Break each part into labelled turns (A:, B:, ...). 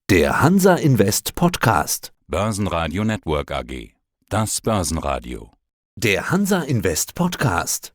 A: Der Hansa Invest Podcast.
B: Börsenradio Network AG. Das Börsenradio.
A: Der Hansa Invest Podcast.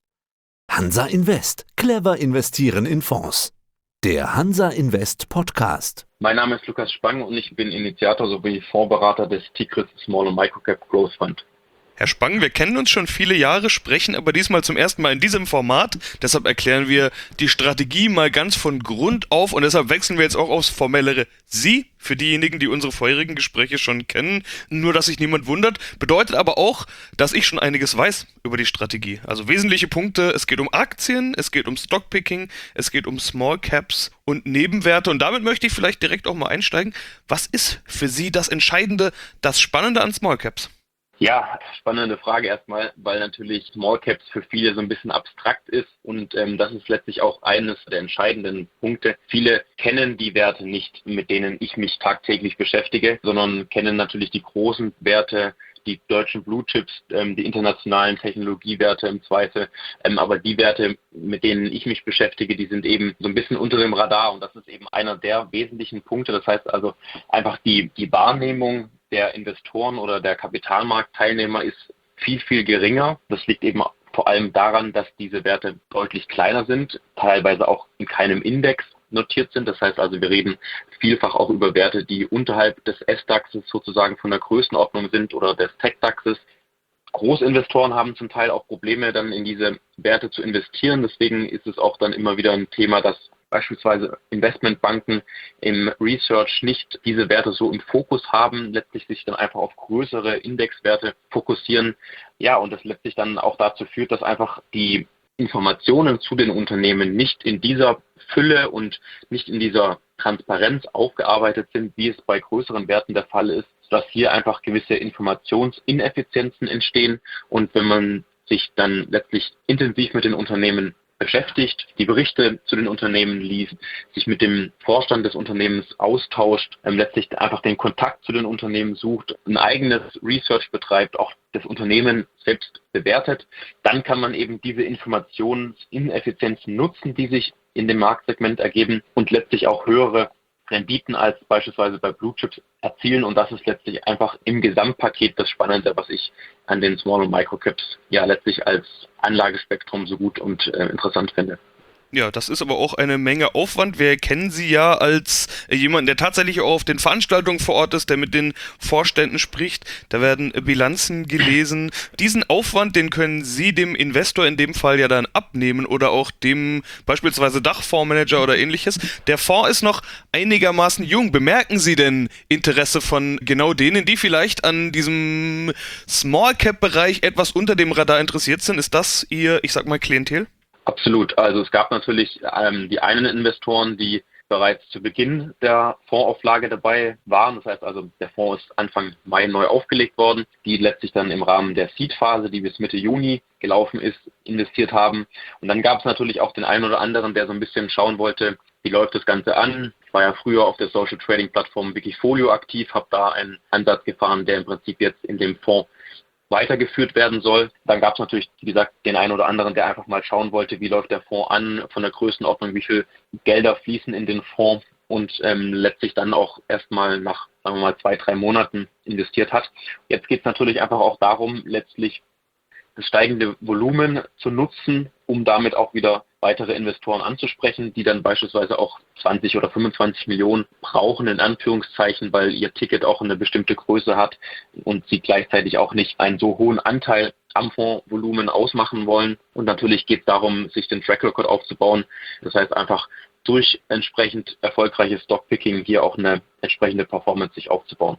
A: Hansa Invest. Clever investieren in Fonds. Der Hansa Invest Podcast.
C: Mein Name ist Lukas Spang und ich bin Initiator sowie Fondsberater des Tigris Small and Microcap Growth Fund.
D: Herr Spang, wir kennen uns schon viele Jahre, sprechen aber diesmal zum ersten Mal in diesem Format. Deshalb erklären wir die Strategie mal ganz von Grund auf und deshalb wechseln wir jetzt auch aufs formellere Sie, für diejenigen, die unsere vorherigen Gespräche schon kennen. Nur, dass sich niemand wundert, bedeutet aber auch, dass ich schon einiges weiß über die Strategie. Also wesentliche Punkte, es geht um Aktien, es geht um Stockpicking, es geht um Small Caps und Nebenwerte und damit möchte ich vielleicht direkt auch mal einsteigen. Was ist für Sie das Entscheidende, das Spannende an Small Caps?
C: Ja, spannende Frage erstmal, weil natürlich Small Caps für viele so ein bisschen abstrakt ist und das ist letztlich auch eines der entscheidenden Punkte. Viele kennen die Werte nicht, mit denen ich mich tagtäglich beschäftige, sondern kennen natürlich die großen Werte, die deutschen Blue Chips, die internationalen Technologiewerte im Zweifel, aber die Werte, mit denen ich mich beschäftige, die sind eben so ein bisschen unter dem Radar und das ist eben einer der wesentlichen Punkte. Das heißt also einfach die Wahrnehmung der Investoren oder der Kapitalmarktteilnehmer ist viel, viel geringer. Das liegt eben vor allem daran, dass diese Werte deutlich kleiner sind, teilweise auch in keinem Index notiert sind. Das heißt also, wir reden vielfach auch über Werte, die unterhalb des S-DAXes sozusagen von der Größenordnung sind oder des Tech-DAXes. Großinvestoren haben zum Teil auch Probleme, dann in diese Werte zu investieren. Deswegen ist es auch dann immer wieder ein Thema, dass beispielsweise Investmentbanken im Research nicht diese Werte so im Fokus haben, letztlich sich dann einfach auf größere Indexwerte fokussieren. Ja, und das letztlich dann auch dazu führt, dass einfach die Informationen zu den Unternehmen nicht in dieser Fülle und nicht in dieser Transparenz aufgearbeitet sind, wie es bei größeren Werten der Fall ist, dass hier einfach gewisse Informationsineffizienzen entstehen. Und wenn man sich dann letztlich intensiv mit den Unternehmen beschäftigt, die Berichte zu den Unternehmen liest, sich mit dem Vorstand des Unternehmens austauscht, letztlich einfach den Kontakt zu den Unternehmen sucht, ein eigenes Research betreibt, auch das Unternehmen selbst bewertet, dann kann man eben diese Informationsineffizienzen nutzen, die sich in dem Marktsegment ergeben und letztlich auch höhere Renditen als beispielsweise bei Blue Chips erzielen und das ist letztlich einfach im Gesamtpaket das Spannende, was ich an den Small- und Microcaps ja letztlich als Anlagespektrum so gut und interessant finde.
D: Ja, das ist aber auch eine Menge Aufwand. Wir kennen Sie ja als jemand, der tatsächlich auch auf den Veranstaltungen vor Ort ist, der mit den Vorständen spricht. Da werden Bilanzen gelesen. Diesen Aufwand, den können Sie dem Investor in dem Fall ja dann abnehmen oder auch dem beispielsweise Dachfondsmanager oder ähnliches. Der Fonds ist noch einigermaßen jung. Bemerken Sie denn Interesse von genau denen, die vielleicht an diesem Small-Cap-Bereich etwas unter dem Radar interessiert sind? Ist das Ihr, ich sag mal, Klientel?
C: Absolut. Also es gab natürlich die einen Investoren, die bereits zu Beginn der Fondsauflage dabei waren. Das heißt also, der Fonds ist Anfang Mai neu aufgelegt worden, die letztlich dann im Rahmen der Seed-Phase, die bis Mitte Juni gelaufen ist, investiert haben. Und dann gab es natürlich auch den einen oder anderen, der so ein bisschen schauen wollte, wie läuft das Ganze an. Ich war ja früher auf der Social Trading Plattform Wikifolio aktiv, habe da einen Ansatz gefahren, der im Prinzip jetzt in dem Fonds weitergeführt werden soll. Dann gab es natürlich, wie gesagt, den einen oder anderen, der einfach mal schauen wollte, wie läuft der Fonds an, von der Größenordnung, wie viel Gelder fließen in den Fonds und letztlich dann auch erstmal nach, sagen wir mal, 2-3 Monaten investiert hat. Jetzt geht es natürlich einfach auch darum, letztlich das steigende Volumen zu nutzen, um damit auch wieder weitere Investoren anzusprechen, die dann beispielsweise auch 20 oder 25 Millionen brauchen, in Anführungszeichen, weil ihr Ticket auch eine bestimmte Größe hat und sie gleichzeitig auch nicht einen so hohen Anteil am Fondsvolumen ausmachen wollen. Und natürlich geht es darum, sich den Track Record aufzubauen. Das heißt einfach durch entsprechend erfolgreiches Stockpicking hier auch eine entsprechende Performance sich aufzubauen.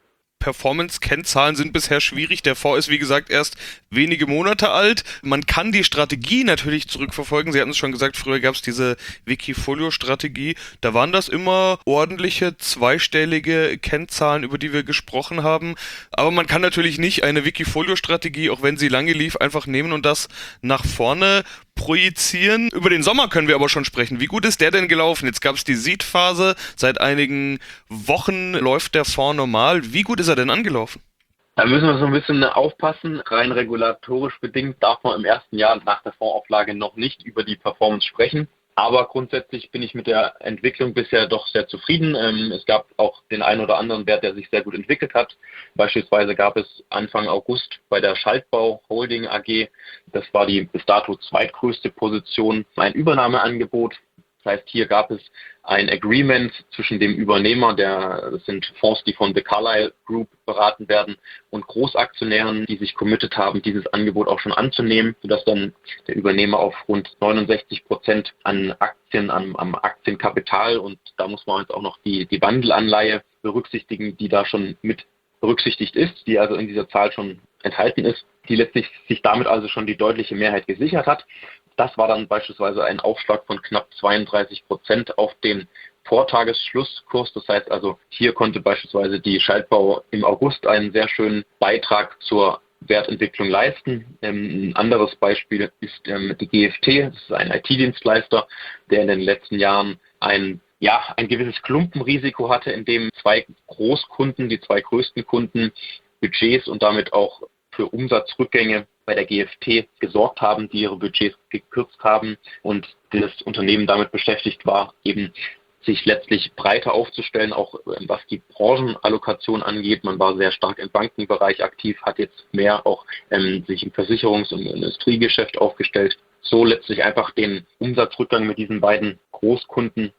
D: Performance-Kennzahlen sind bisher schwierig. Der Fonds ist, wie gesagt, erst wenige Monate alt. Man kann die Strategie natürlich zurückverfolgen. Sie hatten es schon gesagt, früher gab es diese Wikifolio-Strategie. Da waren das immer ordentliche, zweistellige Kennzahlen, über die wir gesprochen haben. Aber man kann natürlich nicht eine Wikifolio-Strategie, auch wenn sie lange lief, einfach nehmen und das nach vorne projizieren. Über den Sommer können wir aber schon sprechen. Wie gut ist der denn gelaufen? Jetzt gab es die Seed-Phase. Seit einigen Wochen läuft der Fonds normal. Wie gut ist er denn angelaufen?
C: Da müssen wir so ein bisschen aufpassen. Rein regulatorisch bedingt darf man im ersten Jahr nach der Fondsauflage noch nicht über die Performance sprechen. Aber grundsätzlich bin ich mit der Entwicklung bisher doch sehr zufrieden. Es gab auch den einen oder anderen Wert, der sich sehr gut entwickelt hat. Beispielsweise gab es Anfang August bei der Schaltbau Holding AG, das war die bis dato zweitgrößte Position, ein Übernahmeangebot. Das heißt, hier gab es ein Agreement zwischen dem Übernehmer, das sind Fonds, die von The Carlyle Group beraten werden, und Großaktionären, die sich committed haben, dieses Angebot auch schon anzunehmen, sodass dann der Übernehmer auf rund 69% an Aktien, am Aktienkapital, und da muss man jetzt auch noch die Wandelanleihe berücksichtigen, die da schon mit berücksichtigt ist, die also in dieser Zahl schon enthalten ist, die letztlich sich damit also schon die deutliche Mehrheit gesichert hat. Das war dann beispielsweise ein Aufschlag von knapp 32% auf den Vortagesschlusskurs. Das heißt also, hier konnte beispielsweise die Schaltbau im August einen sehr schönen Beitrag zur Wertentwicklung leisten. Ein anderes Beispiel ist die GFT. Das ist ein IT-Dienstleister, der in den letzten Jahren ein gewisses Klumpenrisiko hatte, in dem zwei Großkunden, die zwei größten Kunden, Budgets und damit auch für Umsatzrückgänge bei der GFT gesorgt haben, die ihre Budgets gekürzt haben, und das Unternehmen damit beschäftigt war, eben sich letztlich breiter aufzustellen, auch was die Branchenallokation angeht. Man war sehr stark im Bankenbereich aktiv, hat jetzt mehr auch sich im Versicherungs- und Industriegeschäft aufgestellt. So letztlich einfach den Umsatzrückgang mit diesen beiden Großkunden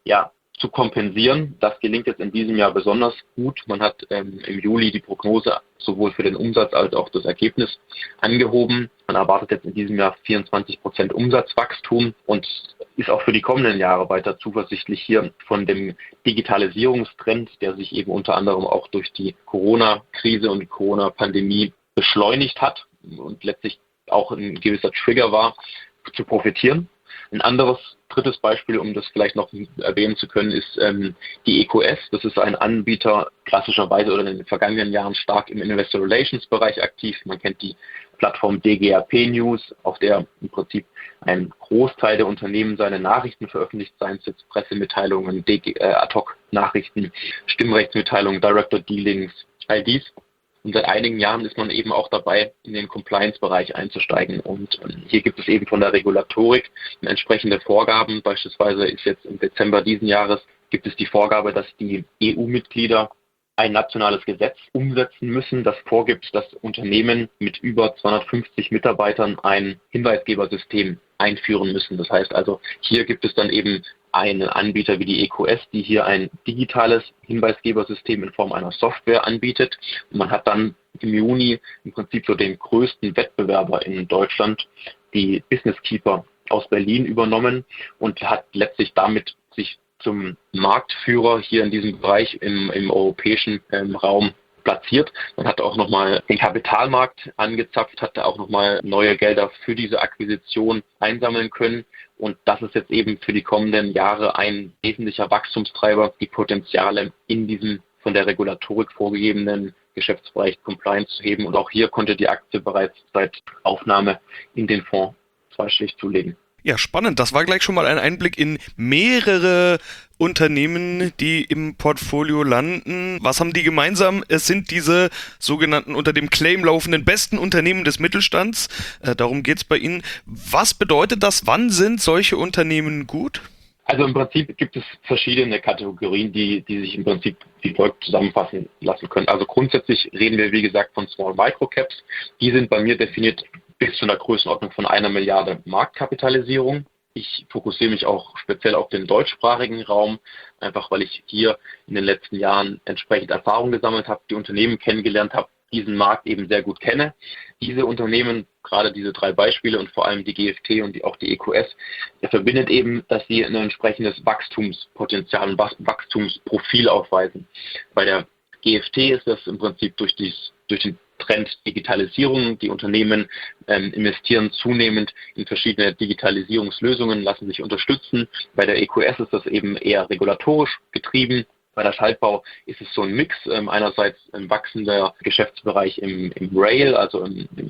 C: zu kompensieren. Das gelingt jetzt in diesem Jahr besonders gut. Man hat im Juli die Prognose sowohl für den Umsatz als auch das Ergebnis angehoben. Man erwartet jetzt in diesem Jahr 24% Umsatzwachstum und ist auch für die kommenden Jahre weiter zuversichtlich, hier von dem Digitalisierungstrend, der sich eben unter anderem auch durch die Corona-Krise und die Corona-Pandemie beschleunigt hat und letztlich auch ein gewisser Trigger war, zu profitieren. Ein drittes Beispiel, um das vielleicht noch erwähnen zu können, ist die EQS. Das ist ein Anbieter, klassischerweise oder in den vergangenen Jahren stark im Investor Relations Bereich aktiv. Man kennt die Plattform DGRP News, auf der im Prinzip ein Großteil der Unternehmen seine Nachrichten veröffentlicht, seien es jetzt Pressemitteilungen, Ad-Hoc-Nachrichten, Stimmrechtsmitteilungen, Director Dealings, all dies. Und seit einigen Jahren ist man eben auch dabei, in den Compliance-Bereich einzusteigen. Und hier gibt es eben von der Regulatorik entsprechende Vorgaben. Beispielsweise ist jetzt im Dezember diesen Jahres gibt es die Vorgabe, dass die EU-Mitglieder ein nationales Gesetz umsetzen müssen, das vorgibt, dass Unternehmen mit über 250 Mitarbeitern ein Hinweisgebersystem einführen müssen. Das heißt also, hier gibt es dann eben einen Anbieter wie die EQS, die hier ein digitales Hinweisgebersystem in Form einer Software anbietet. Und man hat dann im Juni im Prinzip so den größten Wettbewerber in Deutschland, die Business Keeper aus Berlin, übernommen und hat letztlich damit sich zum Marktführer hier in diesem Bereich im europäischen Raum platziert. Man hat auch nochmal den Kapitalmarkt angezapft, hat da auch nochmal neue Gelder für diese Akquisition einsammeln können. Und das ist jetzt eben für die kommenden Jahre ein wesentlicher Wachstumstreiber, die Potenziale in diesem von der Regulatorik vorgegebenen Geschäftsbereich Compliance zu heben. Und auch hier konnte die Aktie bereits seit Aufnahme in den Fonds zweistellig zulegen.
D: Ja, spannend. Das war gleich schon mal ein Einblick in mehrere Unternehmen, die im Portfolio landen. Was haben die gemeinsam? Es sind diese sogenannten unter dem Claim laufenden besten Unternehmen des Mittelstands. Darum geht es bei Ihnen. Was bedeutet das? Wann sind solche Unternehmen gut?
C: Also im Prinzip gibt es verschiedene Kategorien, die sich im Prinzip wie folgt zusammenfassen lassen können. Also grundsätzlich reden wir, wie gesagt, von Small Micro Caps. Die sind bei mir definiert bis zu einer Größenordnung von 1 Milliarde Marktkapitalisierung. Ich fokussiere mich auch speziell auf den deutschsprachigen Raum, einfach weil ich hier in den letzten Jahren entsprechend Erfahrung gesammelt habe, die Unternehmen kennengelernt habe, diesen Markt eben sehr gut kenne. Diese Unternehmen, gerade diese 3 Beispiele und vor allem die GFT und auch die EQS, verbindet eben, dass sie ein entsprechendes Wachstumspotenzial und Wachstumsprofil aufweisen. Bei der GFT ist das im Prinzip durch den Trend Digitalisierung. Die Unternehmen investieren zunehmend in verschiedene Digitalisierungslösungen, lassen sich unterstützen. Bei der EQS ist das eben eher regulatorisch getrieben. Bei der Schaltbau ist es so ein Mix. Einerseits ein wachsender Geschäftsbereich im Rail, also im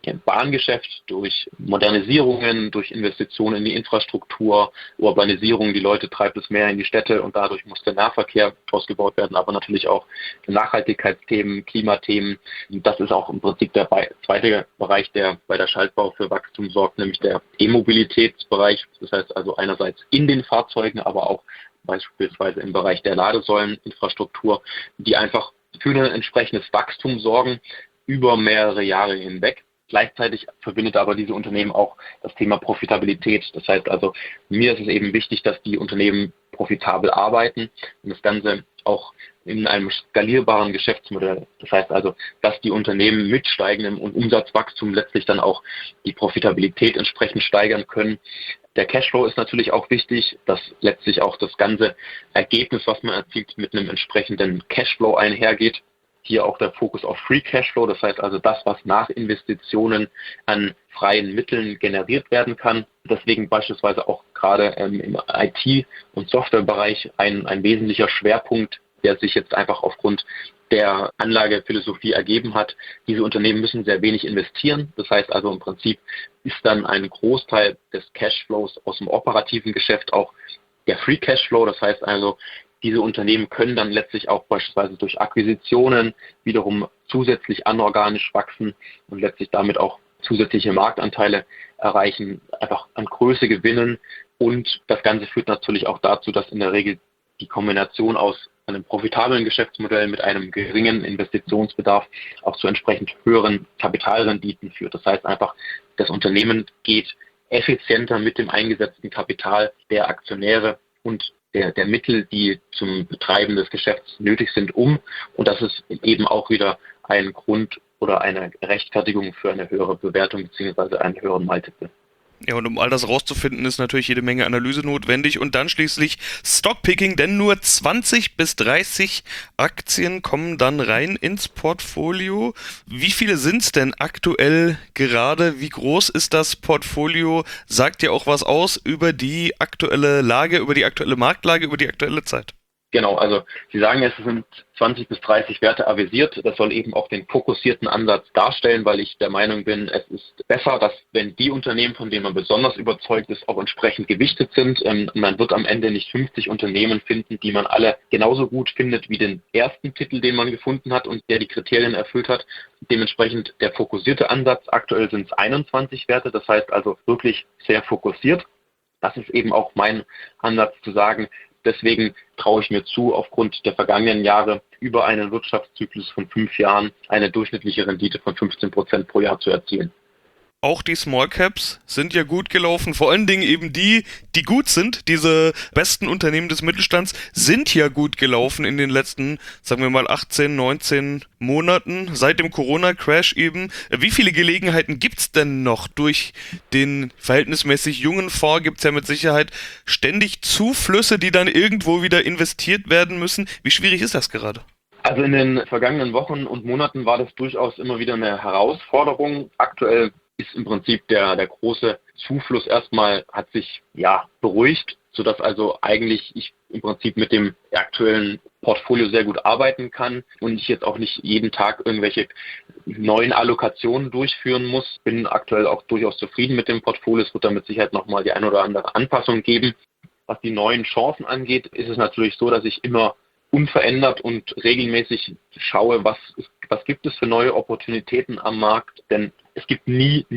C: Bahngeschäft, durch Modernisierungen, durch Investitionen in die Infrastruktur, Urbanisierung, die Leute treibt es mehr in die Städte und dadurch muss der Nahverkehr ausgebaut werden, aber natürlich auch Nachhaltigkeitsthemen, Klimathemen. Das ist auch im Prinzip der zweite Bereich, der bei der Schaltbau für Wachstum sorgt, nämlich der E-Mobilitätsbereich. Das heißt also einerseits in den Fahrzeugen, aber auch beispielsweise im Bereich der Ladesäuleninfrastruktur, die einfach für ein entsprechendes Wachstum sorgen über mehrere Jahre hinweg. Gleichzeitig verbindet aber diese Unternehmen auch das Thema Profitabilität. Das heißt also, mir ist es eben wichtig, dass die Unternehmen profitabel arbeiten und das Ganze auch in einem skalierbaren Geschäftsmodell. Das heißt also, dass die Unternehmen mit steigendem Umsatzwachstum letztlich dann auch die Profitabilität entsprechend steigern können. Der Cashflow ist natürlich auch wichtig, dass letztlich auch das ganze Ergebnis, was man erzielt, mit einem entsprechenden Cashflow einhergeht. Hier auch der Fokus auf Free Cashflow, das heißt also das, was nach Investitionen an freien Mitteln generiert werden kann. Deswegen beispielsweise auch gerade im IT- und Softwarebereich ein wesentlicher Schwerpunkt, der sich jetzt einfach aufgrund der Anlagephilosophie ergeben hat. Diese Unternehmen müssen sehr wenig investieren. Das heißt also im Prinzip ist dann ein Großteil des Cashflows aus dem operativen Geschäft auch der Free Cashflow. Das heißt also, diese Unternehmen können dann letztlich auch beispielsweise durch Akquisitionen wiederum zusätzlich anorganisch wachsen und letztlich damit auch zusätzliche Marktanteile erreichen, einfach an Größe gewinnen. Und das Ganze führt natürlich auch dazu, dass in der Regel die Kombination aus einem profitablen Geschäftsmodell mit einem geringen Investitionsbedarf auch zu entsprechend höheren Kapitalrenditen führt. Das heißt einfach, das Unternehmen geht effizienter mit dem eingesetzten Kapital der Aktionäre und der Mittel, die zum Betreiben des Geschäfts nötig sind, um. Und das ist eben auch wieder ein Grund oder eine Rechtfertigung für eine höhere Bewertung bzw. einen höheren Multiple.
D: Ja, und um all das rauszufinden, ist natürlich jede Menge Analyse notwendig und dann schließlich Stockpicking, denn nur 20 bis 30 Aktien kommen dann rein ins Portfolio. Wie viele sind es denn aktuell gerade? Wie groß ist das Portfolio? Sagt ja auch was aus über die aktuelle Lage, über die aktuelle Marktlage, über die aktuelle Zeit.
C: Genau, also Sie sagen, es sind 20 bis 30 Werte avisiert. Das soll eben auch den fokussierten Ansatz darstellen, weil ich der Meinung bin, es ist besser, dass wenn die Unternehmen, von denen man besonders überzeugt ist, auch entsprechend gewichtet sind. Man wird am Ende nicht 50 Unternehmen finden, die man alle genauso gut findet wie den ersten Titel, den man gefunden hat und der die Kriterien erfüllt hat. Dementsprechend der fokussierte Ansatz. Aktuell sind es 21 Werte, das heißt also wirklich sehr fokussiert. Das ist eben auch mein Ansatz zu sagen, deswegen traue ich mir zu, aufgrund der vergangenen Jahre über einen Wirtschaftszyklus von 5 Jahren eine durchschnittliche Rendite von 15% pro Jahr zu erzielen.
D: Auch die Small Caps sind ja gut gelaufen, vor allen Dingen eben die gut sind. Diese besten Unternehmen des Mittelstands sind ja gut gelaufen in den letzten, sagen wir mal, 18, 19 Monaten, seit dem Corona-Crash eben. Wie viele Gelegenheiten gibt es denn noch? Durch den verhältnismäßig jungen Fonds gibt es ja mit Sicherheit ständig Zuflüsse, die dann irgendwo wieder investiert werden müssen. Wie schwierig ist das gerade?
C: Also in den vergangenen Wochen und Monaten war das durchaus immer wieder eine Herausforderung. Aktuell ist im Prinzip der große Zufluss erstmal, hat sich beruhigt, sodass also eigentlich ich im Prinzip mit dem aktuellen Portfolio sehr gut arbeiten kann und ich jetzt auch nicht jeden Tag irgendwelche neuen Allokationen durchführen muss. Bin aktuell auch durchaus zufrieden mit dem Portfolio. Es wird da mit Sicherheit nochmal die ein oder andere Anpassung geben. Was die neuen Chancen angeht, ist es natürlich so, dass ich immer unverändert und regelmäßig schaue, was gibt es für neue Opportunitäten am Markt, denn es gibt nie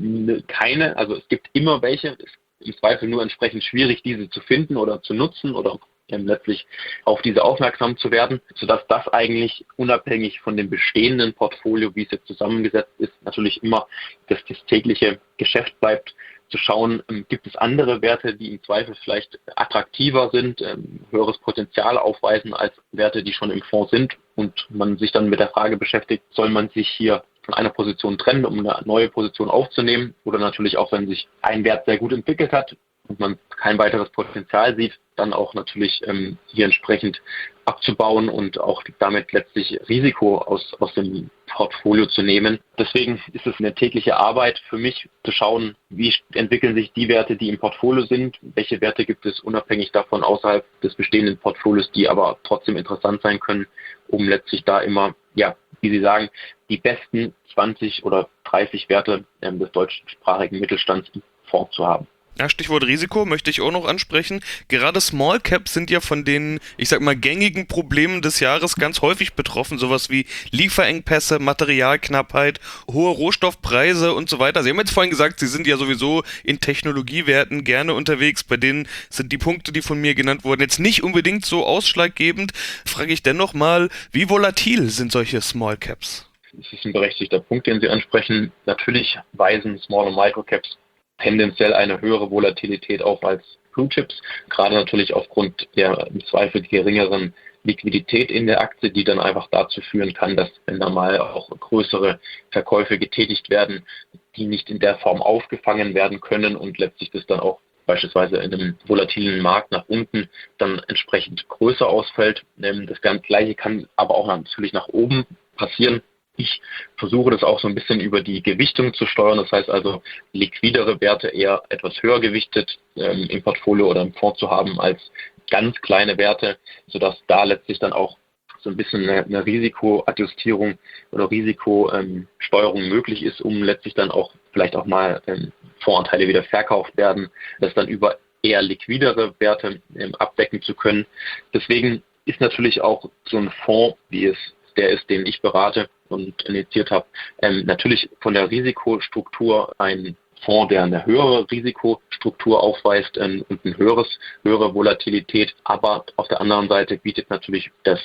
C: keine, also es gibt immer welche, es ist im Zweifel nur entsprechend schwierig, diese zu finden oder zu nutzen oder letztlich auf diese aufmerksam zu werden, sodass das eigentlich unabhängig von dem bestehenden Portfolio, wie es jetzt zusammengesetzt ist, natürlich immer das tägliche Geschäft bleibt, zu schauen, gibt es andere Werte, die im Zweifel vielleicht attraktiver sind, höheres Potenzial aufweisen als Werte, die schon im Fonds sind und man sich dann mit der Frage beschäftigt, soll man sich hier von einer Position trennen, um eine neue Position aufzunehmen oder natürlich auch, wenn sich ein Wert sehr gut entwickelt hat und man kein weiteres Potenzial sieht, dann auch natürlich hier entsprechend abzubauen und auch damit letztlich Risiko aus dem Portfolio zu nehmen. Deswegen ist es eine tägliche Arbeit für mich, zu schauen, wie entwickeln sich die Werte, die im Portfolio sind, welche Werte gibt es unabhängig davon außerhalb des bestehenden Portfolios, die aber trotzdem interessant sein können, um letztlich da immer wie Sie sagen, die besten 20 oder 30 Werte des deutschsprachigen Mittelstands im Fonds zu haben.
D: Ja, Stichwort Risiko möchte ich auch noch ansprechen. Gerade Small Caps sind ja von den, ich sag mal, gängigen Problemen des Jahres ganz häufig betroffen. Sowas wie Lieferengpässe, Materialknappheit, hohe Rohstoffpreise und so weiter. Sie haben jetzt vorhin gesagt, Sie sind ja sowieso in Technologiewerten gerne unterwegs. Bei denen sind die Punkte, die von mir genannt wurden, jetzt nicht unbedingt so ausschlaggebend. Frage ich dennoch mal, wie volatil sind solche Small Caps?
C: Das ist ein berechtigter Punkt, den Sie ansprechen. Natürlich weisen Small- und Microcaps tendenziell eine höhere Volatilität auf als Blue Chips, gerade natürlich aufgrund der im Zweifel geringeren Liquidität in der Aktie, die dann einfach dazu führen kann, dass wenn da mal auch größere Verkäufe getätigt werden, die nicht in der Form aufgefangen werden können und letztlich das dann auch beispielsweise in einem volatilen Markt nach unten dann entsprechend größer ausfällt. Das Gleiche kann aber auch natürlich nach oben passieren. Ich versuche das auch so ein bisschen über die Gewichtung zu steuern. Das heißt also, liquidere Werte eher etwas höher gewichtet im Portfolio oder im Fonds zu haben als ganz kleine Werte, sodass da letztlich dann auch so ein bisschen eine Risikoadjustierung oder Risikosteuerung möglich ist, um letztlich dann auch vielleicht auch mal Fondsanteile wieder verkauft werden, das dann über eher liquidere Werte abdecken zu können. Deswegen ist natürlich auch so ein Fonds, wie es der ist, den ich berate und initiiert habe, natürlich von der Risikostruktur ein Fonds, der eine höhere Risikostruktur aufweist und eine höhere Volatilität. Aber auf der anderen Seite bietet natürlich das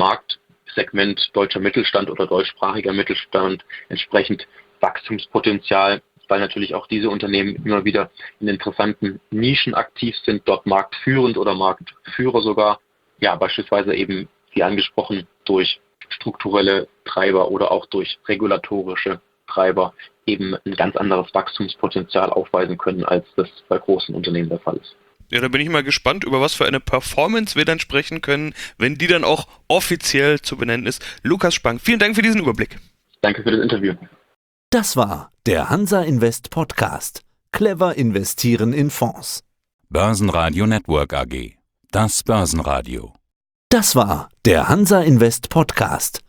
C: Marktsegment deutscher Mittelstand oder deutschsprachiger Mittelstand entsprechend Wachstumspotenzial, weil natürlich auch diese Unternehmen immer wieder in interessanten Nischen aktiv sind, dort marktführend oder Marktführer sogar, ja beispielsweise eben, wie angesprochen, durch strukturelle Treiber oder auch durch regulatorische Treiber eben ein ganz anderes Wachstumspotenzial aufweisen können, als das bei großen Unternehmen der Fall ist.
D: Ja, da bin ich mal gespannt, über was für eine Performance wir dann sprechen können, wenn die dann auch offiziell zu benennen ist. Lukas Spang, vielen Dank für diesen Überblick.
C: Danke für das Interview.
A: Das war der Hansa Invest Podcast. Clever investieren in Fonds.
B: Börsenradio Network AG. Das Börsenradio.
A: Das war der Hansa Invest Podcast.